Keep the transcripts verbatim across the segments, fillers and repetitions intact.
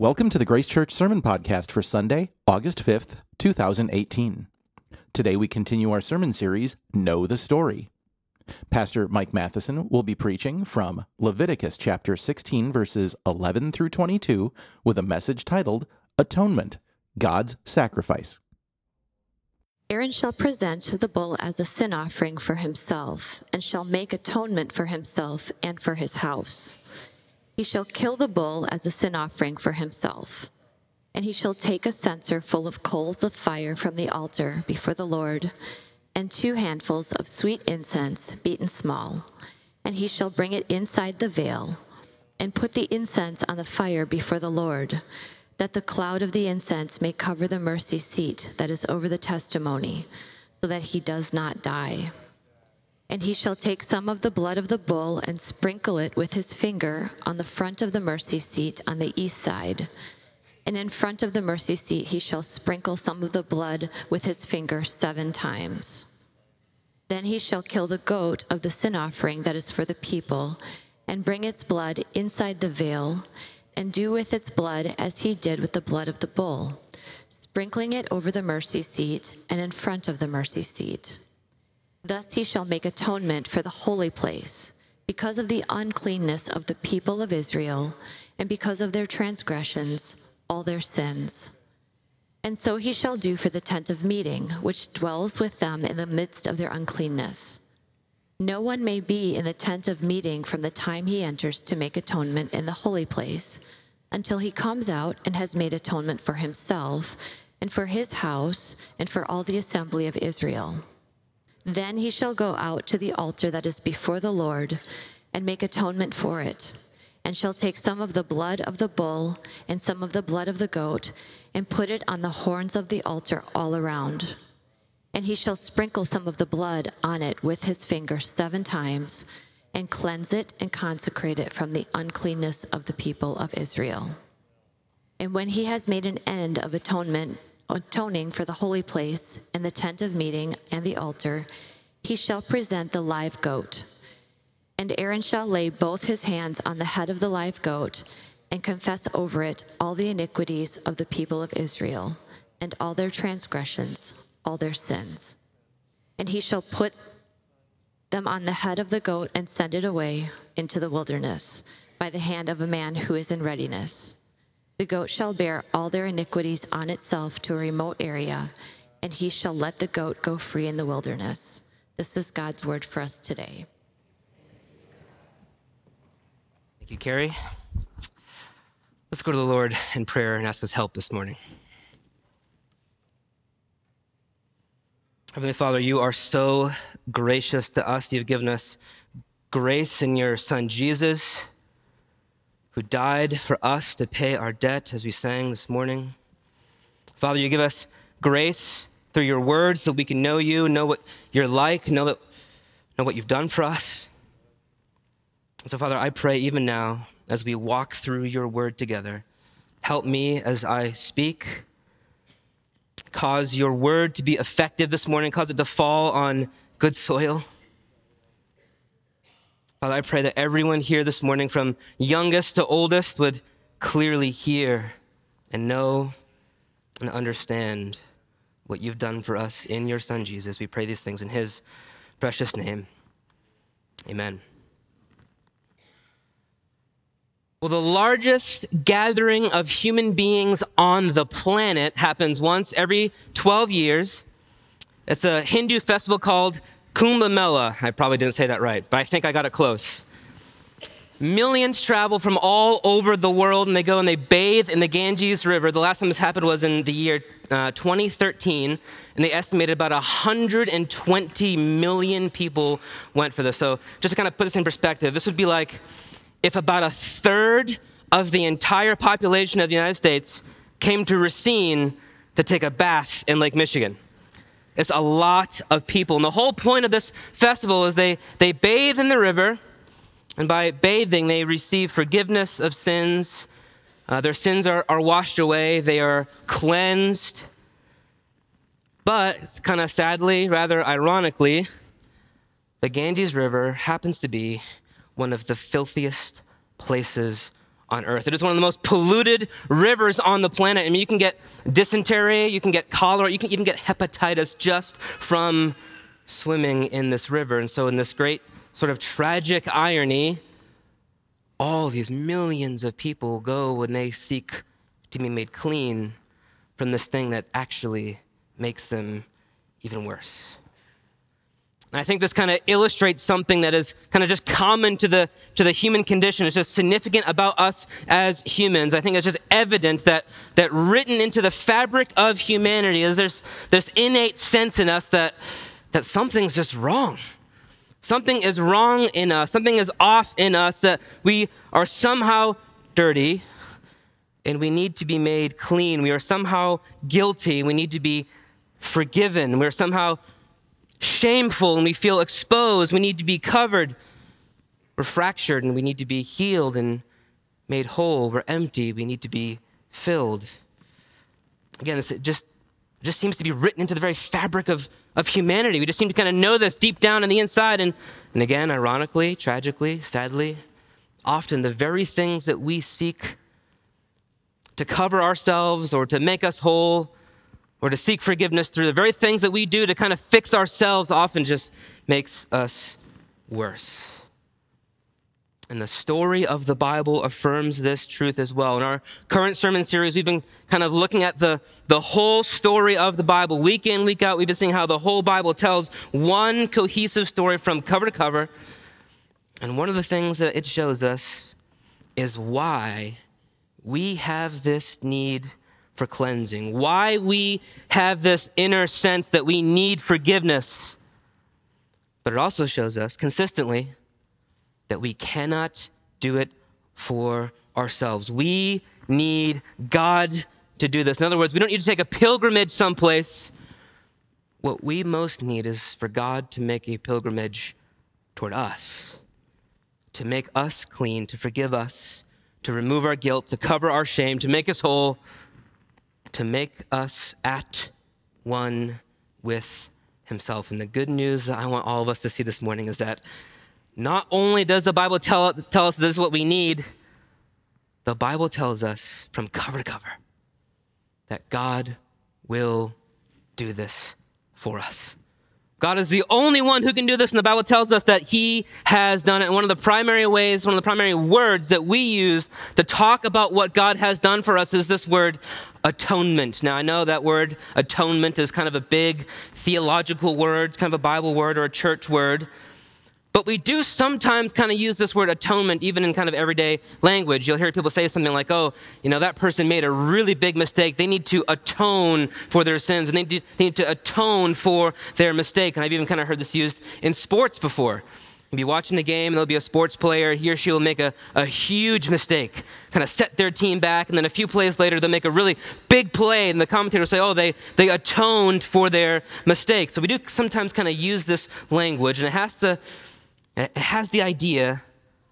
Welcome to the Grace Church Sermon Podcast for Sunday, August fifth, two thousand eighteen. Today we continue our sermon series, Know the Story. Pastor Mike Matheson will be preaching from Leviticus chapter sixteen, verses eleven through twenty-two, with a message titled, Atonement, God's Sacrifice. Aaron shall present the bull as a sin offering for himself, and shall make atonement for himself and for his house. He shall kill the bull as a sin offering for himself. And he shall take a censer full of coals of fire from the altar before the Lord, and two handfuls of sweet incense beaten small. And he shall bring it inside the veil, and put the incense on the fire before the Lord, that the cloud of the incense may cover the mercy seat that is over the testimony, so that he does not die. And he shall take some of the blood of the bull and sprinkle it with his finger on the front of the mercy seat on the east side. And in front of the mercy seat he shall sprinkle some of the blood with his finger seven times. Then he shall kill the goat of the sin offering that is for the people, and bring its blood inside the veil, and do with its blood as he did with the blood of the bull, sprinkling it over the mercy seat and in front of the mercy seat. Thus he shall make atonement for the holy place, because of the uncleanness of the people of Israel, and because of their transgressions, all their sins. And so he shall do for the tent of meeting, which dwells with them in the midst of their uncleanness. No one may be in the tent of meeting from the time he enters to make atonement in the holy place, until he comes out and has made atonement for himself, and for his house, and for all the assembly of Israel. Then he shall go out to the altar that is before the Lord, and make atonement for it, and shall take some of the blood of the bull and some of the blood of the goat, and put it on the horns of the altar all around. And he shall sprinkle some of the blood on it with his finger seven times, and cleanse it and consecrate it from the uncleanness of the people of Israel. And when he has made an end of atonement, atoning for the holy place and the tent of meeting and the altar, he shall present the live goat. And Aaron shall lay both his hands on the head of the live goat, and confess over it all the iniquities of the people of Israel, and all their transgressions, all their sins. And he shall put them on the head of the goat and send it away into the wilderness by the hand of a man who is in readiness. The goat shall bear all their iniquities on itself to a remote area, and he shall let the goat go free in the wilderness. This is God's word for us today. Thank you, Carrie. Let's go to the Lord in prayer and ask his help this morning. Heavenly Father, you are so gracious to us. You've given us grace in your Son, Jesus, who died for us to pay our debt, as we sang this morning. Father, you give us grace through your word so we can know you, know what you're like, know, that, know what you've done for us. So, Father, I pray even now as we walk through your word together, help me as I speak. Cause your word to be effective this morning. Cause it to fall on good soil. Father, I pray that everyone here this morning, from youngest to oldest, would clearly hear and know and understand what you've done for us in your Son, Jesus. We pray these things in his precious name. Amen. Well, the largest gathering of human beings on the planet happens once every twelve years. It's a Hindu festival called Kumbh Mela. I probably didn't say that right, but I think I got it close. Millions travel from all over the world, and they go and they bathe in the Ganges River. The last time this happened was in the year uh, twenty thirteen, and they estimated about one hundred twenty million people went for this. So just to kind of put this in perspective, this would be like if about a third of the entire population of the United States came to Racine to take a bath in Lake Michigan. It's a lot of people. And the whole point of this festival is they, they bathe in the river, and by bathing, they receive forgiveness of sins. Uh, their sins are, are washed away. They are cleansed. But kind of sadly, rather ironically, the Ganges River happens to be one of the filthiest places on earth. It is one of the most polluted rivers on the planet. I mean, you can get dysentery, you can get cholera, you can even get hepatitis just from swimming in this river. And so in this great sort of tragic irony, all these millions of people go when they seek to be made clean from this thing that actually makes them even worse. And I think this kind of illustrates something that is kind of just common to the to the human condition. It's just significant about us as humans. I think it's just evident that that written into the fabric of humanity is there's this innate sense in us that that something's just wrong. Something is wrong in us. Something is off in us, that we are somehow dirty and we need to be made clean. We are somehow guilty. We need to be forgiven. We're somehow shameful and we feel exposed. We need to be covered. We're fractured and we need to be healed and made whole. We're empty. We need to be filled. Again, this just, just seems to be written into the very fabric of, of humanity. We just seem to kind of know this deep down on the inside. And, and again, ironically, tragically, sadly, often the very things that we seek to cover ourselves or to make us whole or to seek forgiveness through, the very things that we do to kind of fix ourselves often just makes us worse. And the story of the Bible affirms this truth as well. In our current sermon series, we've been kind of looking at the, the whole story of the Bible. Week in, week out, we've been seeing how the whole Bible tells one cohesive story from cover to cover. And one of the things that it shows us is why we have this need for cleansing, why we have this inner sense that we need forgiveness. But it also shows us consistently that we cannot do it for ourselves. We need God to do this. In other words, we don't need to take a pilgrimage someplace. What we most need is for God to make a pilgrimage toward us, to make us clean, to forgive us, to remove our guilt, to cover our shame, to make us whole, to make us at one with himself. And the good news that I want all of us to see this morning is that not only does the Bible tell, tell us this is what we need, the Bible tells us from cover to cover that God will do this for us. God is the only one who can do this, and the Bible tells us that he has done it. And one of the primary ways, one of the primary words that we use to talk about what God has done for us is this word, atonement. Now, I know that word atonement is kind of a big theological word, kind of a Bible word or a church word. But we do sometimes kind of use this word atonement even in kind of everyday language. You'll hear people say something like, oh, you know, that person made a really big mistake. They need to atone for their sins, and they need, they need to atone for their mistake. And I've even kind of heard this used in sports before. You'll be watching a game, and there'll be a sports player. He or she will make a, a huge mistake, kind of set their team back, and then a few plays later, they'll make a really big play, and the commentator will say, oh, they, they atoned for their mistake. So we do sometimes kind of use this language, and it has to... It has the idea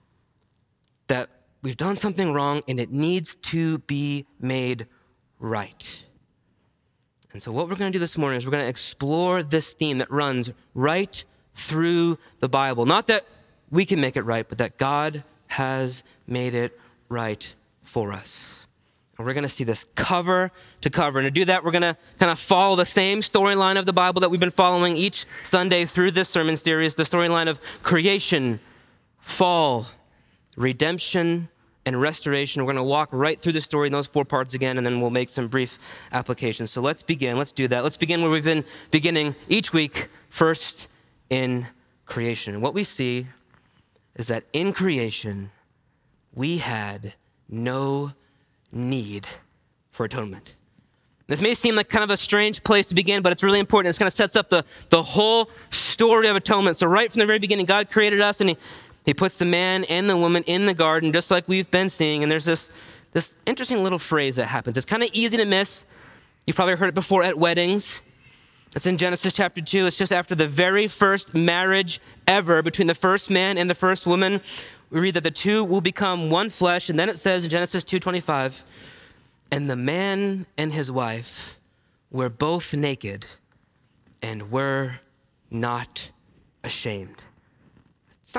that we've done something wrong and it needs to be made right. And so what we're going to do this morning is we're going to explore this theme that runs right through the Bible. Not that we can make it right, but that God has made it right for us. And we're going to see this cover to cover. And to do that, we're going to kind of follow the same storyline of the Bible that we've been following each Sunday through this sermon series, the storyline of creation, fall, redemption, and restoration. We're going to walk right through the story in those four parts again, and then we'll make some brief applications. So let's begin. Let's do that. Let's begin where we've been beginning each week, first in creation. And what we see is that in creation, we had no need for atonement. This may seem like kind of a strange place to begin, but it's really important. It kind of sets up the, the whole story of atonement. So right from the very beginning, God created us, and he, he puts the man and the woman in the garden, just like we've been seeing. And there's this, this interesting little phrase that happens. It's kind of easy to miss. You've probably heard it before at weddings. It's in Genesis chapter two. It's just after the very first marriage ever between the first man and the first woman. We read that the two will become one flesh, and then it says in Genesis two twenty-five, and the man and his wife were both naked and were not ashamed. It sounds like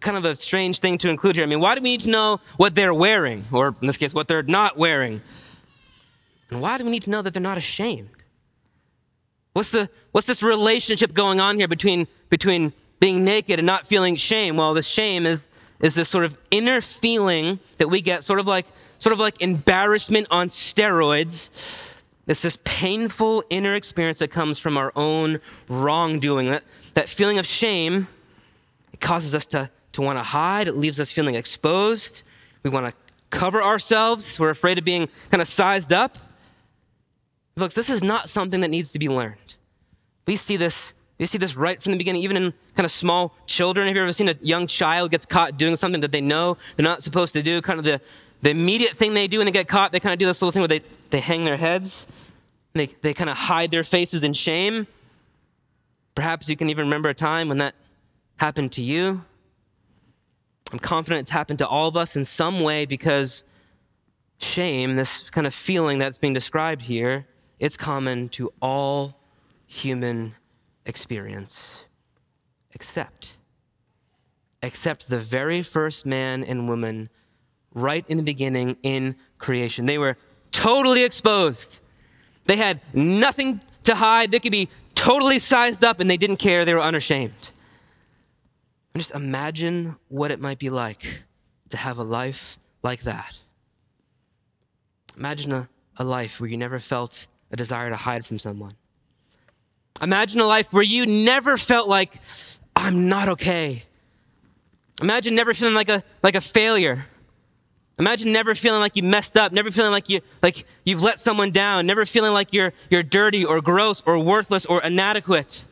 kind of a strange thing to include here. I mean, why do we need to know what they're wearing, or in this case, what they're not wearing? And why do we need to know that they're not ashamed? What's the what's this relationship going on here between between being naked and not feeling shame? Well, the shame is is this sort of inner feeling that we get, sort of like sort of like embarrassment on steroids. It's this painful inner experience that comes from our own wrongdoing. That that feeling of shame, it causes us to to want to hide. It leaves us feeling exposed. We want to cover ourselves. We're afraid of being kind of sized up. Folks, this is not something that needs to be learned. We see this, we see this right from the beginning, even in kind of small children. Have you ever seen a young child gets caught doing something that they know they're not supposed to do? Kind of the, the immediate thing they do when they get caught, they kind of do this little thing where they, they hang their heads. And they, they kind of hide their faces in shame. Perhaps you can even remember a time when that happened to you. I'm confident it's happened to all of us in some way, because shame, this kind of feeling that's being described here, it's common to all human experience, except, except the very first man and woman right in the beginning in creation. They were totally exposed. They had nothing to hide. They could be totally sized up, and they didn't care. They were unashamed. And just imagine what it might be like to have a life like that. Imagine a, a life where you never felt a desire to hide from someone. Imagine a life where you never felt like, I'm not okay. Imagine never feeling like a like a failure. Imagine never feeling like you messed up, never feeling like you like you've let someone down, never feeling like you're you're dirty or gross or worthless or inadequate.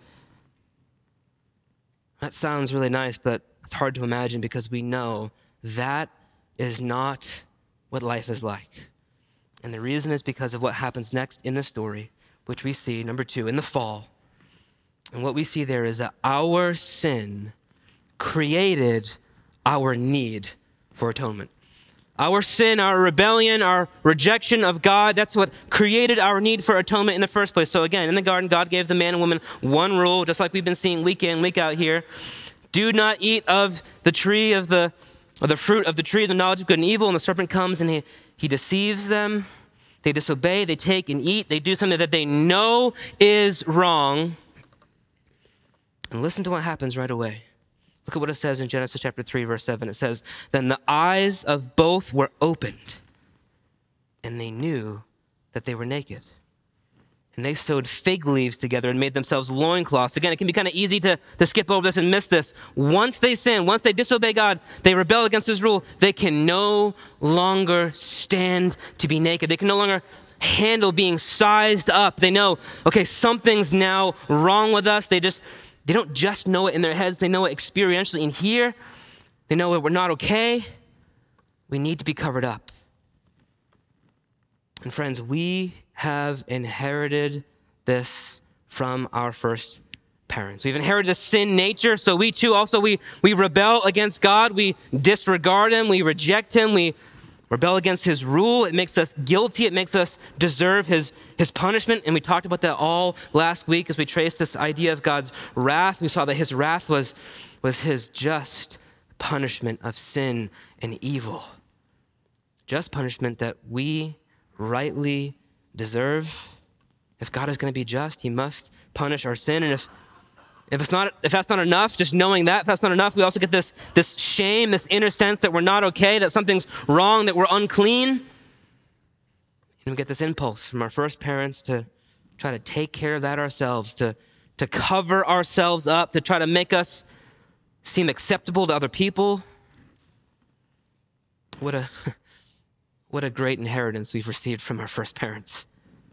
That sounds really nice, but it's hard to imagine, because we know that is not what life is like. And the reason is because of what happens next in the story, which we see, number two, in the fall. And what we see there is that our sin created our need for atonement. Our sin, our rebellion, our rejection of God, that's what created our need for atonement in the first place. So again, in the garden, God gave the man and woman one rule, just like we've been seeing week in, week out here. Do not eat of the tree of the, or the fruit of the tree of the knowledge of good and evil. And the serpent comes and he, he deceives them. They disobey, they take and eat. They do something that they know is wrong. And listen to what happens right away. Look at what it says in Genesis chapter three, verse seven. It says, then the eyes of both were opened, and they knew that they were naked. And they sewed fig leaves together and made themselves loincloths. Again, it can be kind of easy to, to skip over this and miss this. Once they sin, once they disobey God, they rebel against his rule, they can no longer stand to be naked. They can no longer handle being sized up. They know, okay, something's now wrong with us. They just, they don't just know it in their heads. They know it experientially. And here, they know that we're not okay. We need to be covered up. And friends, we have inherited this from our first parents. We've inherited a sin nature, so we too also, we, we rebel against God. We disregard him. We reject him. We rebel against his rule. It makes us guilty. It makes us deserve his, his punishment. And we talked about that all last week as we traced this idea of God's wrath. We saw that his wrath was, was his just punishment of sin and evil. Just punishment that we rightly deserve. If God is going to be just, he must punish our sin. And if if it's not, if that's not enough, just knowing that, if that's not enough, we also get this, this shame, this inner sense that we're not okay, that something's wrong, that we're unclean. And we get this impulse from our first parents to try to take care of that ourselves, to, to cover ourselves up, to try to make us seem acceptable to other people. What a What a great inheritance we've received from our first parents.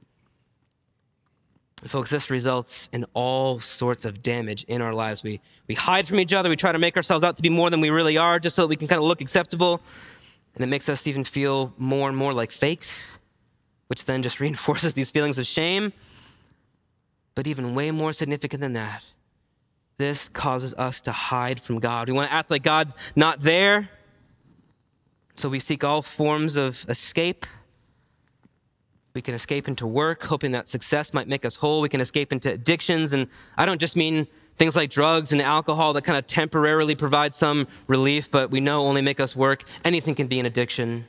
And folks, this results in all sorts of damage in our lives. We, we hide from each other. We try to make ourselves out to be more than we really are, just so that we can kind of look acceptable. And it makes us even feel more and more like fakes, which then just reinforces these feelings of shame. But even way more significant than that, this causes us to hide from God. We want to act like God's not there. So we seek all forms of escape. We can escape into work, hoping that success might make us whole. We can escape into addictions. And I don't just mean things like drugs and alcohol that kind of temporarily provide some relief, but we know only make us work. Anything can be an addiction.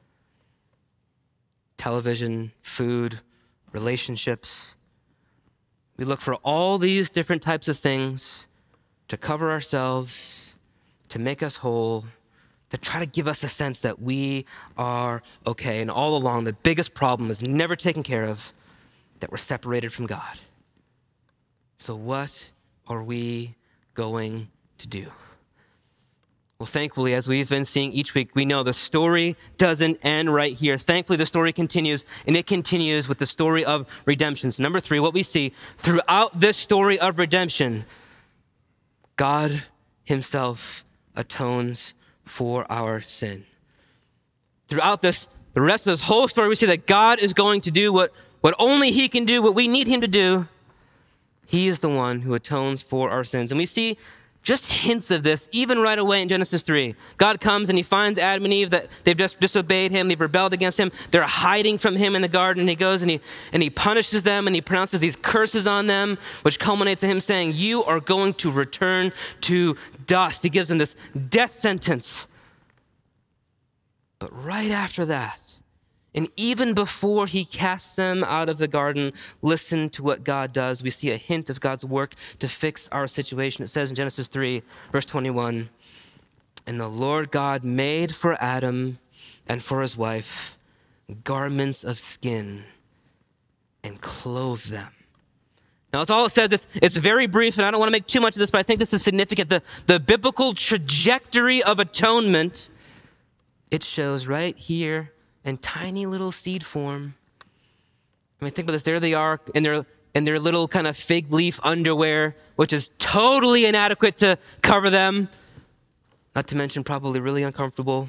Television, food, relationships. We look for all these different types of things to cover ourselves, to make us whole, to try to give us a sense that we are okay. And all along, the biggest problem is never taken care of, that we're separated from God. So what are we going to do? Well, thankfully, as we've been seeing each week, we know the story doesn't end right here. Thankfully, the story continues, and it continues with the story of redemption. So number three, what we see throughout this story of redemption, God himself atones for our sin. Throughout this, the rest of this whole story, we see that God is going to do what, what only he can do, what we need him to do. He is the one who atones for our sins. And we see just hints of this even right away in Genesis three. God comes and he finds Adam and Eve, that they've just disobeyed him, they've rebelled against him, they're hiding from him in the garden, and he goes and he and he punishes them and he pronounces these curses on them, which culminates in him saying, you are going to return to dust. He gives them this death sentence. But right after that, and even before he casts them out of the garden, listen to what God does. We see a hint of God's work to fix our situation. It says in Genesis three, verse twenty-one, and the Lord God made for Adam and for his wife garments of skin and clothed them. Now, that's all it says. It's, it's very brief, and I don't want to make too much of this, but I think this is significant. The, the biblical trajectory of atonement, it shows right here in tiny little seed form. I mean, think about this. There they are in their, in their little kind of fig leaf underwear, which is totally inadequate to cover them. Not to mention probably really uncomfortable.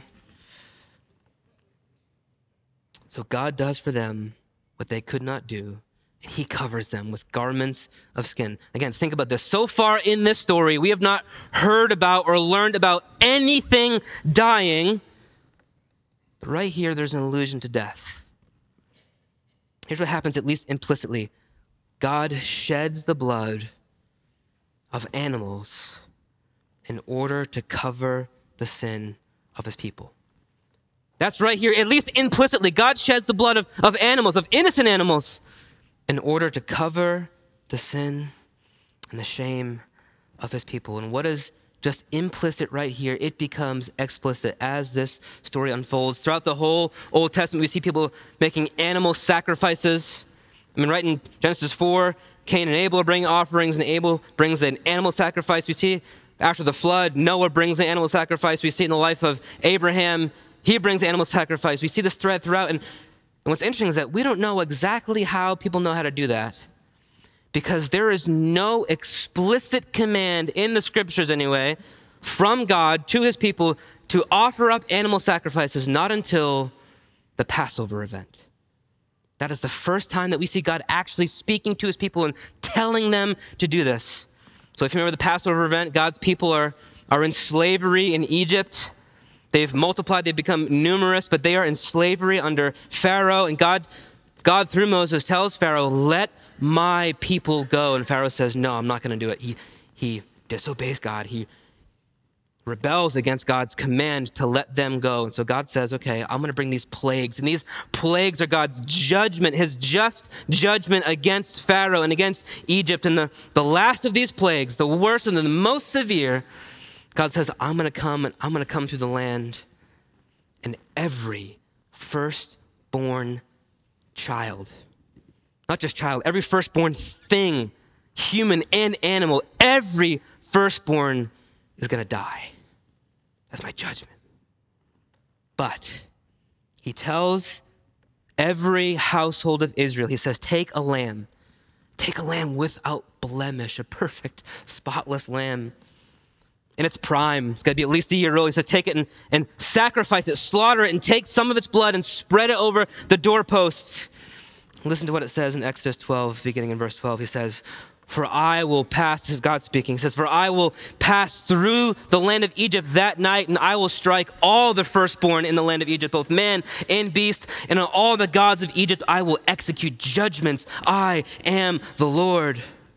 So God does for them what they could not do. And he covers them with garments of skin. Again, think about this. So far in this story, we have not heard about or learned about anything dying. But right here, there's an allusion to death. Here's what happens, at least implicitly. God sheds the blood of animals in order to cover the sin of his people. That's right here, at least implicitly. God sheds the blood of, of animals, of innocent animals, in order to cover the sin and the shame of his people. And what is just implicit right here, it becomes explicit as this story unfolds. Throughout the whole Old Testament, we see people making animal sacrifices. I mean, right in Genesis four, Cain and Abel are bringing offerings, and Abel brings an animal sacrifice. We see after the flood, Noah brings an animal sacrifice. We see in the life of Abraham, he brings animal sacrifice. We see this thread throughout. And And what's interesting is that we don't know exactly how people know how to do that, because there is no explicit command in the scriptures anyway from God to his people to offer up animal sacrifices, not until the Passover event. That is the first time that we see God actually speaking to his people and telling them to do this. So if you remember the Passover event, God's people are, are in slavery in Egypt. They've multiplied, they've become numerous, but they are in slavery under Pharaoh. And God, God through Moses tells Pharaoh, let my people go. And Pharaoh says, no, I'm not going to do it. He, he disobeys God. He rebels against God's command to let them go. And so God says, okay, I'm going to bring these plagues. And these plagues are God's judgment, his just judgment against Pharaoh and against Egypt. And the, the last of these plagues, the worst and the most severe, God says, I'm going to come and I'm going to come through the land, and every firstborn child, not just child, every firstborn thing, human and animal, every firstborn is going to die. That's my judgment. But he tells every household of Israel, he says, take a lamb, take a lamb without blemish, a perfect, spotless lamb. In its prime, it's got to be at least a year old. He says, take it and, and sacrifice it, slaughter it, and take some of its blood and spread it over the doorposts. Listen to what it says in Exodus twelve, beginning in verse twelve. He says, For I will pass, this is God speaking, he says, for I will pass through the land of Egypt that night, and I will strike all the firstborn in the land of Egypt, both man and beast, and on all the gods of Egypt I will execute judgments. I am the Lord.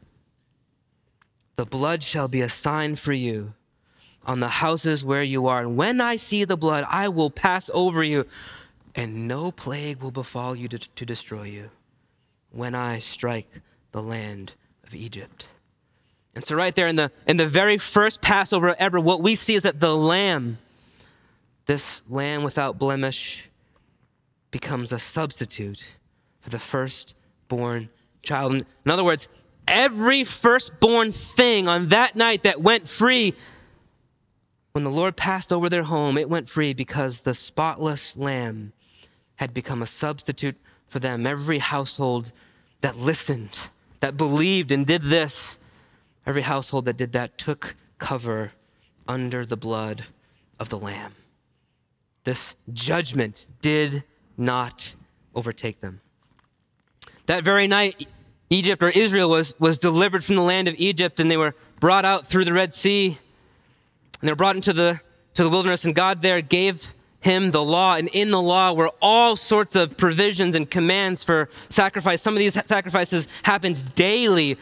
The blood shall be a sign for you on the houses where you are. And when I see the blood, I will pass over you, and no plague will befall you to, to destroy you when I strike the land of Egypt. And so right there in the in the very first Passover ever, what we see is that the lamb, this lamb without blemish, becomes a substitute for the firstborn child. In other words, every firstborn thing on that night that went free, when the Lord passed over their home, it went free because the spotless lamb had become a substitute for them. Every household that listened, that believed and did this, every household that did that took cover under the blood of the Lamb. This judgment did not overtake them. That very night, Egypt or Israel was, was delivered from the land of Egypt, and they were brought out through the Red Sea, and they were brought into the, to the wilderness, and God there gave him the law, and in the law were all sorts of provisions and commands for sacrifice. Some of these sacrifices happened daily.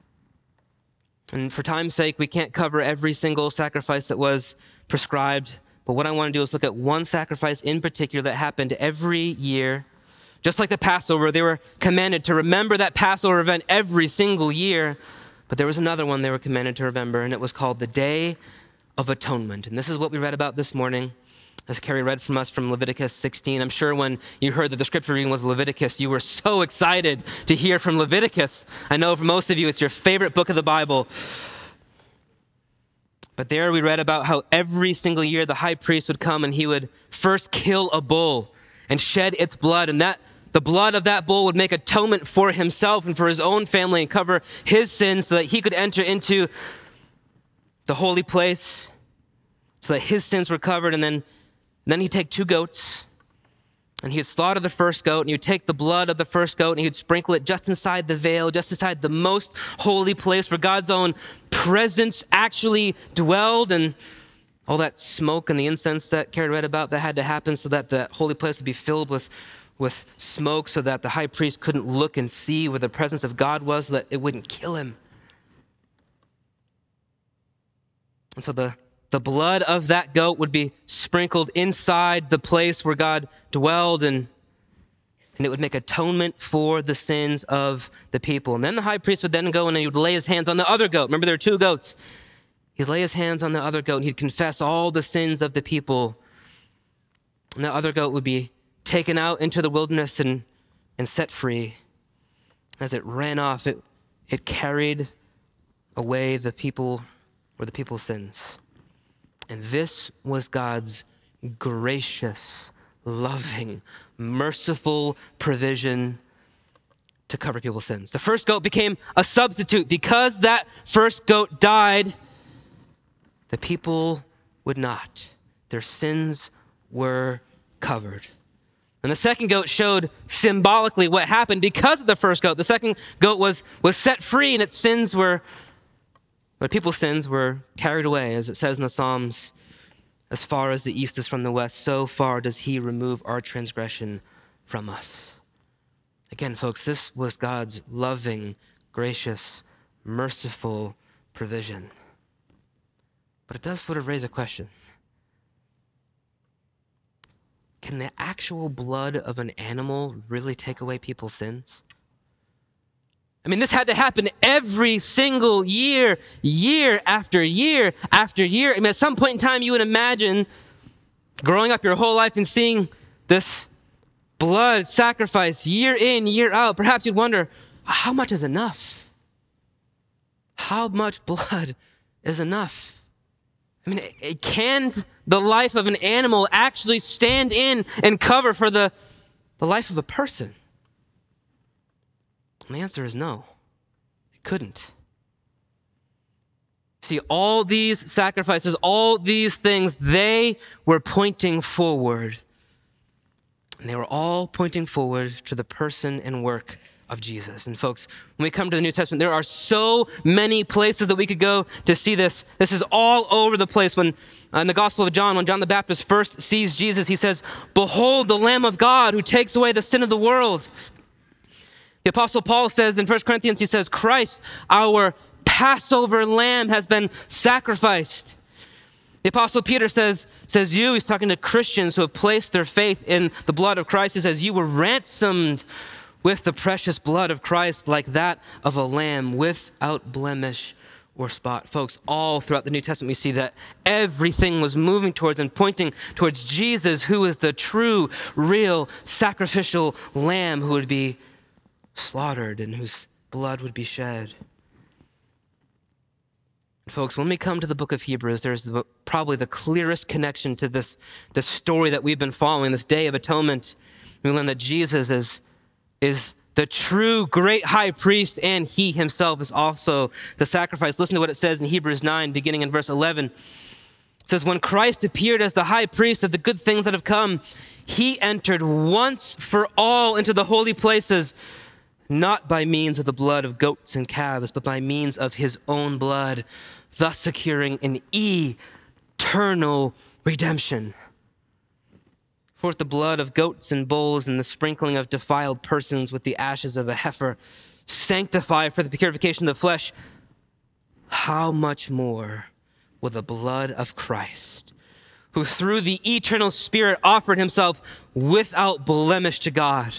And for time's sake, we can't cover every single sacrifice that was prescribed. But what I want to do is look at one sacrifice in particular that happened every year. Just like the Passover, they were commanded to remember that Passover event every single year. But there was another one they were commanded to remember, and it was called the Day of Atonement. And this is what we read about this morning, as Carrie read from us from Leviticus sixteen. I'm sure when you heard that the scripture reading was Leviticus, you were so excited to hear from Leviticus. I know for most of you, it's your favorite book of the Bible. But there we read about how every single year the high priest would come and he would first kill a bull and shed its blood. And that the blood of that bull would make atonement for himself and for his own family and cover his sins so that he could enter into the holy place, so that his sins were covered. And then, and then he'd take two goats, and he would slaughter the first goat, and he would take the blood of the first goat, and he would sprinkle it just inside the veil, just inside the most holy place where God's own presence actually dwelled, and all that smoke and the incense that Carrie read about that had to happen so that the holy place would be filled with, with smoke so that the high priest couldn't look and see where the presence of God was, so that it wouldn't kill him. And so the, the blood of that goat would be sprinkled inside the place where God dwelled, and, and it would make atonement for the sins of the people. And then the high priest would then go and he would lay his hands on the other goat. Remember, there are two goats. He'd lay his hands on the other goat, and he'd confess all the sins of the people. And the other goat would be taken out into the wilderness and, and set free. As it ran off, it, it carried away the people or the people's sins. And this was God's gracious, loving, merciful provision to cover people's sins. The first goat became a substitute. Because that first goat died, the people would not. Their sins were covered. And the second goat showed symbolically what happened because of the first goat. The second goat was, was set free, and its sins were, but people's sins were carried away, as it says in the Psalms, as far as the east is from the west, so far does he remove our transgression from us. Again, folks, this was God's loving, gracious, merciful provision. But it does sort of raise a question. Can the actual blood of an animal really take away people's sins? I mean, this had to happen every single year, year after year after year. I mean, at some point in time, you would imagine growing up your whole life and seeing this blood sacrifice year in, year out. Perhaps you'd wonder, how much is enough? How much blood is enough? I mean, it, can the life of an animal actually stand in and cover for the, the life of a person? And the answer is no, it couldn't. See, all these sacrifices, all these things, they were pointing forward. And they were all pointing forward to the person and work of Jesus. And folks, when we come to the New Testament, there are so many places that we could go to see this. This is all over the place. When uh, in the Gospel of John, when John the Baptist first sees Jesus, he says, "Behold the Lamb of God who takes away the sin of the world." The Apostle Paul says in First Corinthians, he says, "Christ, our Passover lamb, has been sacrificed." The Apostle Peter says, says you, he's talking to Christians who have placed their faith in the blood of Christ. He says, "You were ransomed with the precious blood of Christ, like that of a lamb, without blemish or spot." Folks, all throughout the New Testament, we see that everything was moving towards and pointing towards Jesus, who is the true, real, sacrificial lamb who would be slaughtered and whose blood would be shed. Folks, when we come to the book of Hebrews, there's the, probably the clearest connection to this, this story that we've been following, this Day of Atonement. We learn that Jesus is, is the true great high priest, and he himself is also the sacrifice. Listen to what it says in Hebrews nine, beginning in verse eleven. It says, "When Christ appeared as the high priest of the good things that have come, he entered once for all into the holy places, not by means of the blood of goats and calves, but by means of his own blood, thus securing an eternal redemption. For if the blood of goats and bulls and the sprinkling of defiled persons with the ashes of a heifer sanctify for the purification of the flesh, how much more will the blood of Christ, who through the eternal Spirit offered himself without blemish to God,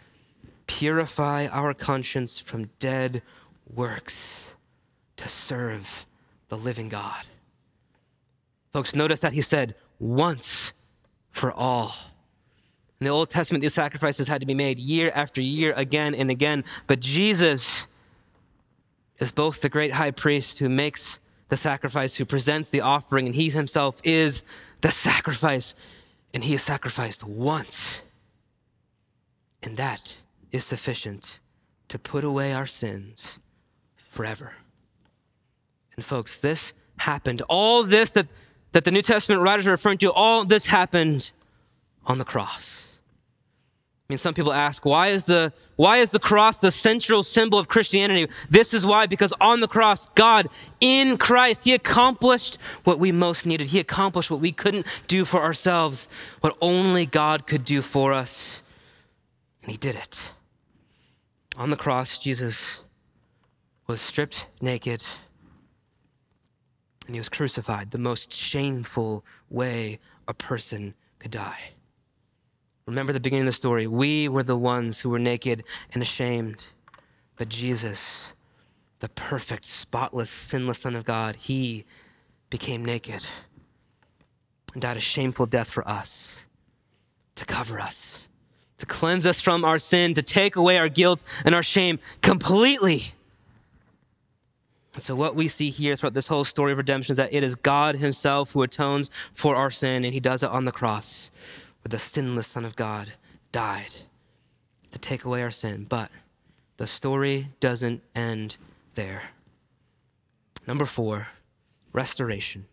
purify our conscience from dead works to serve the living God." Folks, notice that he said, once for all. In the Old Testament, these sacrifices had to be made year after year, again and again. But Jesus is both the great high priest who makes the sacrifice, who presents the offering, and he himself is the sacrifice, and he is sacrificed once. And that is sufficient to put away our sins forever. And folks, this happened. All this that, that the New Testament writers are referring to, all this happened on the cross. I mean, some people ask, why is the why is the cross the central symbol of Christianity? This is why, because on the cross, God in Christ, he accomplished what we most needed. He accomplished what we couldn't do for ourselves, what only God could do for us. And he did it. On the cross, Jesus was stripped naked and he was crucified, the most shameful way a person could die. Remember the beginning of the story. We were the ones who were naked and ashamed. But Jesus, the perfect, spotless, sinless Son of God, he became naked and died a shameful death for us, to cover us, to cleanse us from our sin, to take away our guilt and our shame completely. And so what we see here throughout this whole story of redemption is that it is God himself who atones for our sin, and he does it on the cross, where the sinless Son of God died to take away our sin. But the story doesn't end there. Number four, restoration.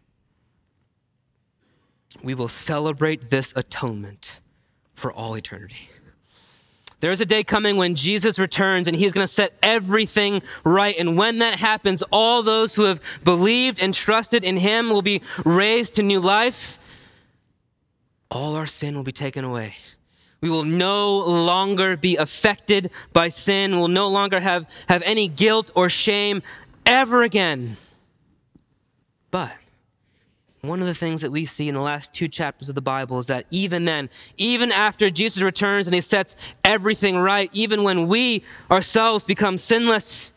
We will celebrate this atonement for all eternity. There's a day coming when Jesus returns and he's going to set everything right. And when that happens, all those who have believed and trusted in him will be raised to new life. All our sin will be taken away. We will no longer be affected by sin. We'll no longer have, have any guilt or shame ever again. But one of the things that we see in the last two chapters of the Bible is that even then, even after Jesus returns and he sets everything right, even when we ourselves become sinless,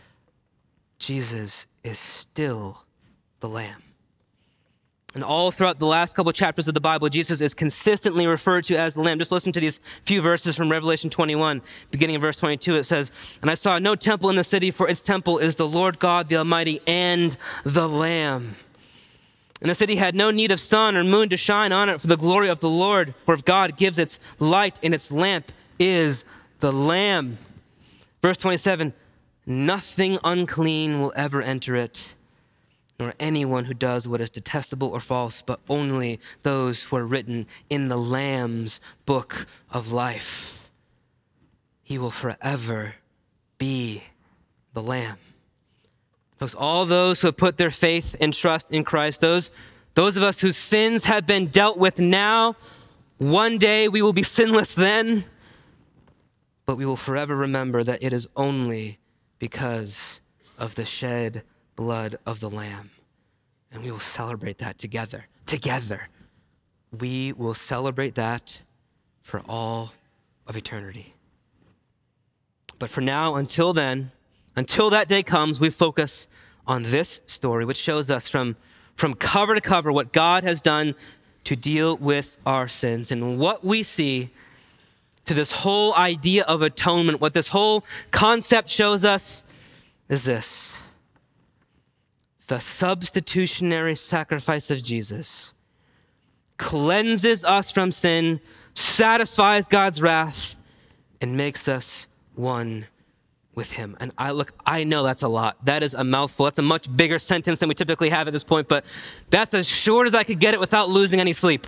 Jesus is still the Lamb. And all throughout the last couple of chapters of the Bible, Jesus is consistently referred to as the Lamb. Just listen to these few verses from Revelation twenty-one, beginning in verse twenty-two. It says, "And I saw no temple in the city, for its temple is the Lord God, the Almighty, and the Lamb. And the city had no need of sun or moon to shine on it, for the glory of the Lord, for if God gives its light, and its lamp is the Lamb." Verse twenty-seven, "Nothing unclean will ever enter it, nor anyone who does what is detestable or false, but only those who are written in the Lamb's book of life. He will forever be the Lamb. Folks, all those who have put their faith and trust in Christ, those, those of us whose sins have been dealt with now, one day we will be sinless then, but we will forever remember that it is only because of the shed blood of the Lamb. And we will celebrate that together. Together. We will celebrate that for all of eternity. But for now, until then, until that day comes, we focus on this story, which shows us from, from cover to cover what God has done to deal with our sins. And what we see to this whole idea of atonement, what this whole concept shows us is this: the substitutionary sacrifice of Jesus cleanses us from sin, satisfies God's wrath, and makes us one with him. And I look, I know that's a lot. That is a mouthful. That's a much bigger sentence than we typically have at this point, but that's as short as I could get it without losing any sleep.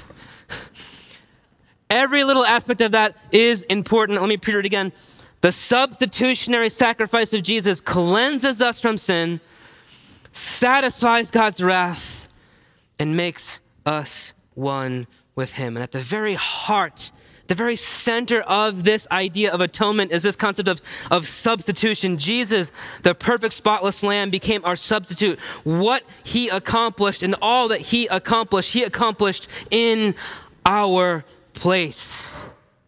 Every little aspect of that is important. Let me repeat it again. The substitutionary sacrifice of Jesus cleanses us from sin, satisfies God's wrath, and makes us one with him. And at the very heart, the very center of this idea of atonement is this concept of, of substitution. Jesus, the perfect spotless lamb, became our substitute. What he accomplished and all that he accomplished, he accomplished in our place.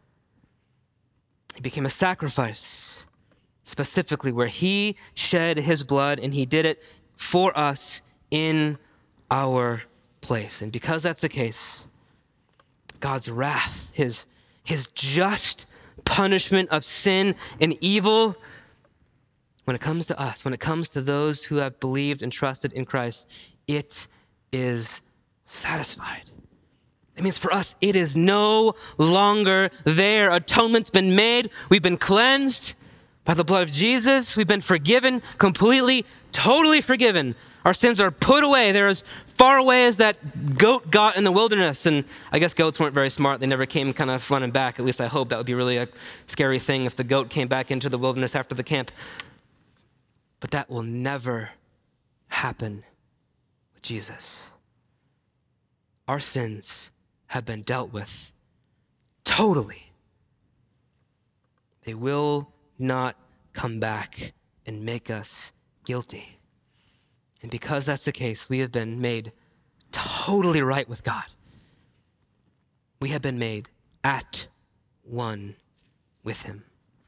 He became a sacrifice, specifically where he shed his blood, and he did it for us in our place. And because that's the case, God's wrath, his His just punishment of sin and evil, when it comes to us, when it comes to those who have believed and trusted in Christ, it is satisfied. It means for us, it is no longer there. Atonement's been made. We've been cleansed by the blood of Jesus. We've been forgiven, completely, totally forgiven. Our sins are put away. They're as far away as that goat got in the wilderness. And I guess goats weren't very smart. They never came kind of running back. At least I hope. That would be really a scary thing if the goat came back into the wilderness after the camp. But that will never happen with Jesus. Our sins have been dealt with totally. They will not come back and make us guilty. And because that's the case, we have been made totally right with God. We have been made at one with him.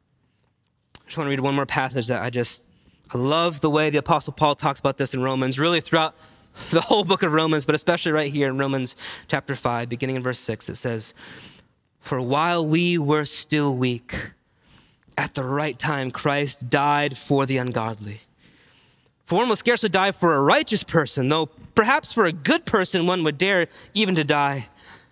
I just want to read one more passage that I just, I love the way the Apostle Paul talks about this in Romans, really throughout the whole book of Romans, but especially right here in Romans chapter five, beginning in verse six, it says, "For while we were still weak, at the right time, Christ died for the ungodly. For one will scarcely die for a righteous person, though perhaps for a good person one would dare even to die.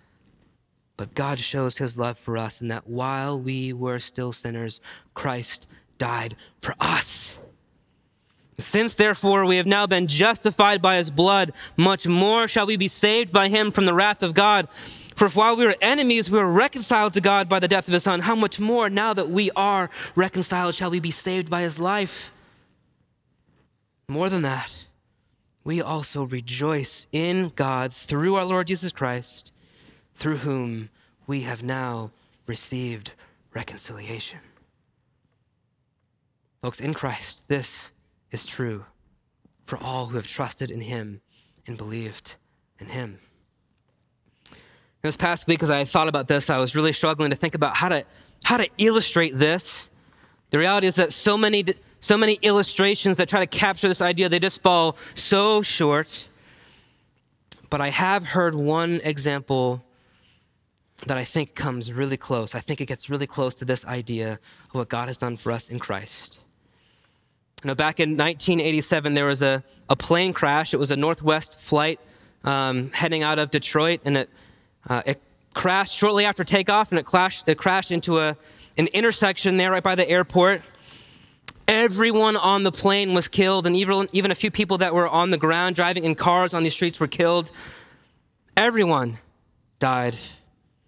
But God shows his love for us in that while we were still sinners, Christ died for us. Since, therefore, we have now been justified by his blood, much more shall we be saved by him from the wrath of God. For if while we were enemies, we were reconciled to God by the death of his Son, how much more, now that we are reconciled, shall we be saved by his life? More than that, we also rejoice in God through our Lord Jesus Christ, through whom we have now received reconciliation." Folks, in Christ, this is true for all who have trusted in him and believed in him. This past week, as I thought about this, I was really struggling to think about how to how to illustrate this. The reality is that so many so many illustrations that try to capture this idea, they just fall so short. But I have heard one example that I think comes really close. I think it gets really close to this idea of what God has done for us in Christ. You know, back in nineteen eighty-seven, there was a, a plane crash. It was a Northwest flight um, heading out of Detroit, and it uh, it crashed shortly after takeoff, and it crashed it crashed into a an intersection there right by the airport. Everyone on the plane was killed, and even even a few people that were on the ground driving in cars on these streets were killed. Everyone died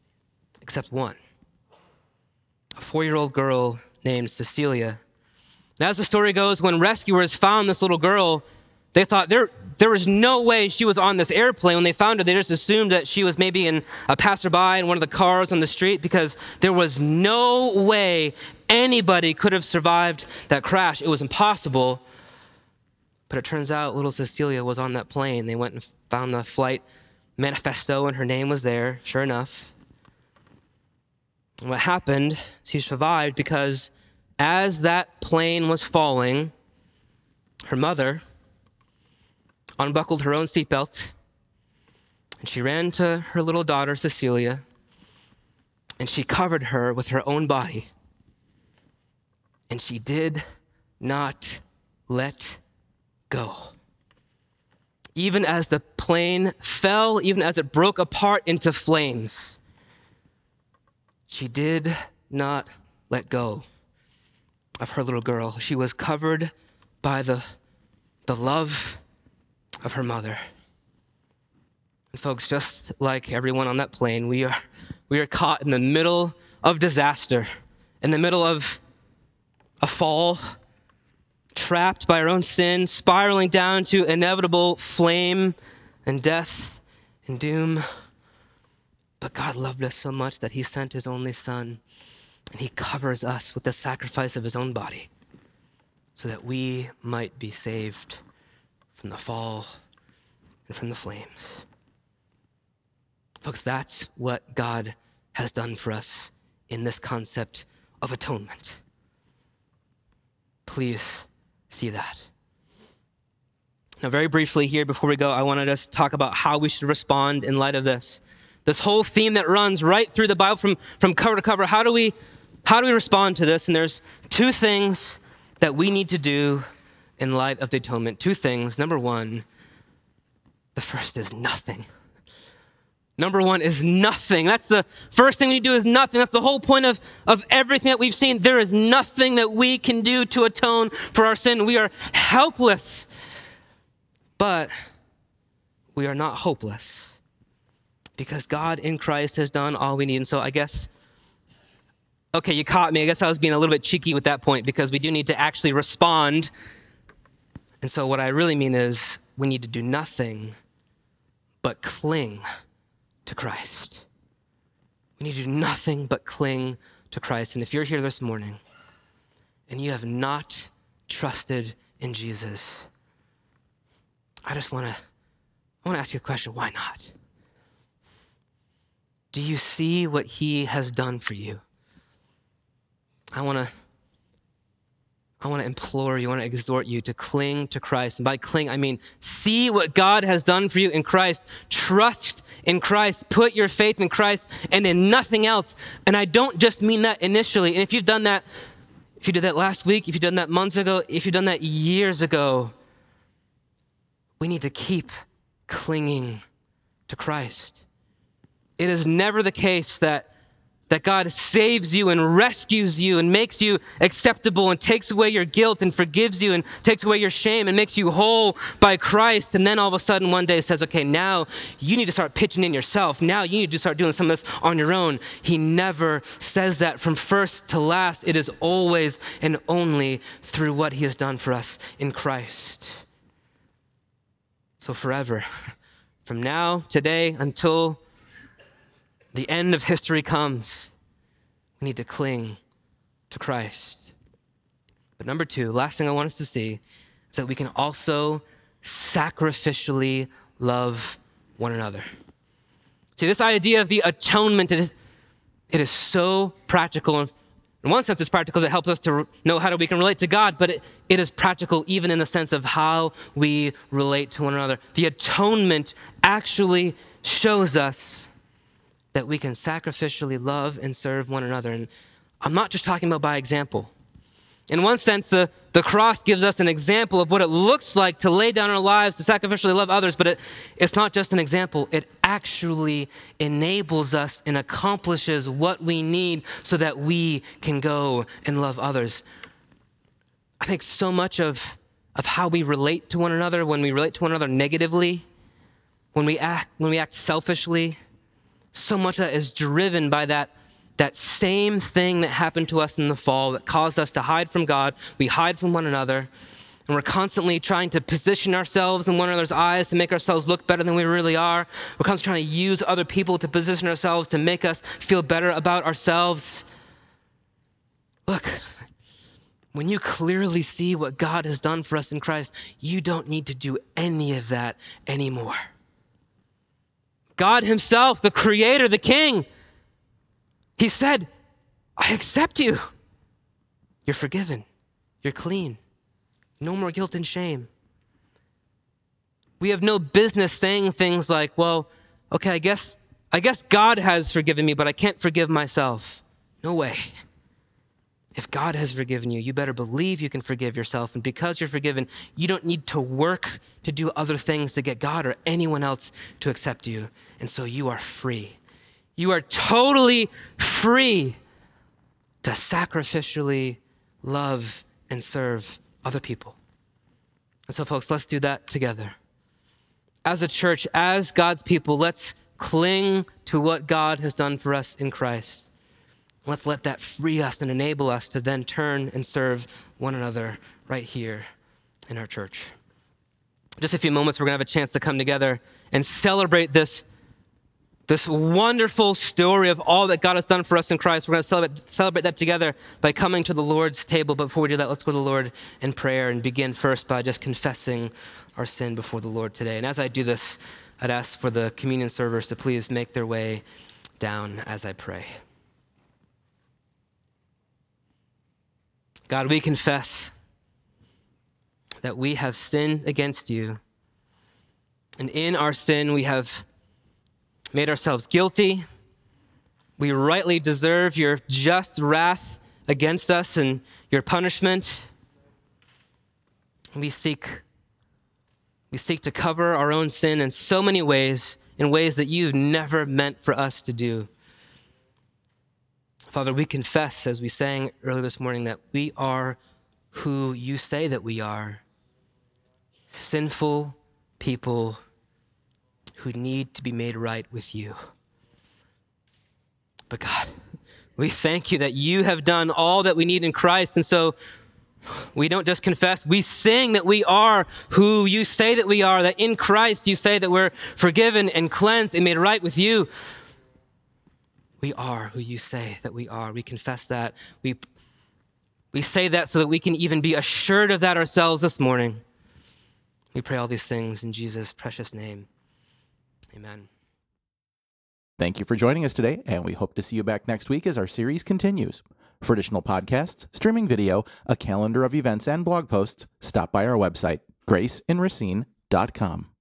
except one. A four-year-old girl named Cecilia And as the story goes, when rescuers found this little girl, they thought there, there was no way she was on this airplane. When they found her, they just assumed that she was maybe in a passerby in one of the cars on the street, because there was no way anybody could have survived that crash. It was impossible. But it turns out little Cecilia was on that plane. They went and found the flight manifesto, and her name was there, sure enough. And what happened, she survived because as that plane was falling, her mother unbuckled her own seatbelt, and she ran to her little daughter, Cecilia, and she covered her with her own body. And she did not let go. Even as the plane fell, even as it broke apart into flames, she did not let go of her little girl. She was covered by the, the love of her mother. And folks, just like everyone on that plane, we are, we are caught in the middle of disaster, in the middle of a fall, trapped by our own sin, spiraling down to inevitable flame and death and doom. But God loved us so much that he sent his only son, and he covers us with the sacrifice of his own body so that we might be saved from the fall and from the flames. Folks, that's what God has done for us in this concept of atonement. Please see that. Now, very briefly here before we go, I want to just talk about how we should respond in light of this. This whole theme that runs right through the Bible from, from cover to cover. How do we, how do we respond to this? And there's two things that we need to do in light of the atonement. Two things. Number one, the first is nothing. Number one is nothing. That's the first thing we do is nothing. That's the whole point of, of everything that we've seen. There is nothing that we can do to atone for our sin. We are helpless, but we are not hopeless because God in Christ has done all we need. And so I guess, okay, you caught me. I guess I was being a little bit cheeky with that point because we do need to actually respond. And so what I really mean is we need to do nothing but cling to Christ. We need to do nothing but cling to Christ. And if you're here this morning and you have not trusted in Jesus, I just want to I want to ask you a question. Why not? Do you see what he has done for you? I want to I want to implore you, I want to exhort you to cling to Christ. And by cling, I mean see what God has done for you in Christ. Trust in Christ. Put your faith in Christ and in nothing else. And I don't just mean that initially. And if you've done that, if you did that last week, if you've done that months ago, if you've done that years ago, we need to keep clinging to Christ. It is never the case that that God saves you and rescues you and makes you acceptable and takes away your guilt and forgives you and takes away your shame and makes you whole by Christ. And then all of a sudden one day says, okay, now you need to start pitching in yourself. Now you need to start doing some of this on your own. He never says that from first to last. It is always and only through what he has done for us in Christ. So forever, from now, today, until the end of history comes, we need to cling to Christ. But number two, last thing I want us to see is that we can also sacrificially love one another. See, this idea of the atonement, it is, it is so practical. In one sense, it's practical because it helps us to know how we can relate to God, but it, it is practical even in the sense of how we relate to one another. The atonement actually shows us that we can sacrificially love and serve one another. And I'm not just talking about by example. In one sense, the, the cross gives us an example of what it looks like to lay down our lives to sacrificially love others, but it, it's not just an example. It actually enables us and accomplishes what we need so that we can go and love others. I think so much of, of how we relate to one another, when we relate to one another negatively, when we act, when we act selfishly, so much of that is driven by that, that same thing that happened to us in the fall that caused us to hide from God. We hide from one another, and we're constantly trying to position ourselves in one another's eyes to make ourselves look better than we really are. We're constantly trying to use other people to position ourselves to make us feel better about ourselves. Look, when you clearly see what God has done for us in Christ, you don't need to do any of that anymore. God himself, the creator, the king, he said, I accept you. You're forgiven. You're clean. No more guilt and shame. We have no business saying things like, well, okay, I guess, I guess God has forgiven me, but I can't forgive myself. No way. If God has forgiven you, you better believe you can forgive yourself. And because you're forgiven, you don't need to work to do other things to get God or anyone else to accept you. And so you are free. You are totally free to sacrificially love and serve other people. And so, folks, let's do that together. As a church, as God's people, let's cling to what God has done for us in Christ. Let's let that free us and enable us to then turn and serve one another right here in our church. Just a few moments, we're going to have a chance to come together and celebrate this, this wonderful story of all that God has done for us in Christ. We're going to celebrate, celebrate that together by coming to the Lord's table. But before we do that, let's go to the Lord in prayer and begin first by just confessing our sin before the Lord today. And as I do this, I'd ask for the communion servers to please make their way down as I pray. God, we confess that we have sinned against you. And in our sin, we have made ourselves guilty. We rightly deserve your just wrath against us and your punishment. We seek, we seek to cover our own sin in so many ways, in ways that you've never meant for us to do. Father, we confess, as we sang earlier this morning, that we are who you say that we are. Sinful people who need to be made right with you. But God, we thank you that you have done all that we need in Christ. And so we don't just confess, we sing that we are who you say that we are, that in Christ you say that we're forgiven and cleansed and made right with you. We are who you say that we are. We confess that. We, we say that so that we can even be assured of that ourselves this morning. We pray all these things in Jesus' precious name. Amen. Thank you for joining us today, and we hope to see you back next week as our series continues. For additional podcasts, streaming video, a calendar of events, and blog posts, stop by our website, grace in racine dot com.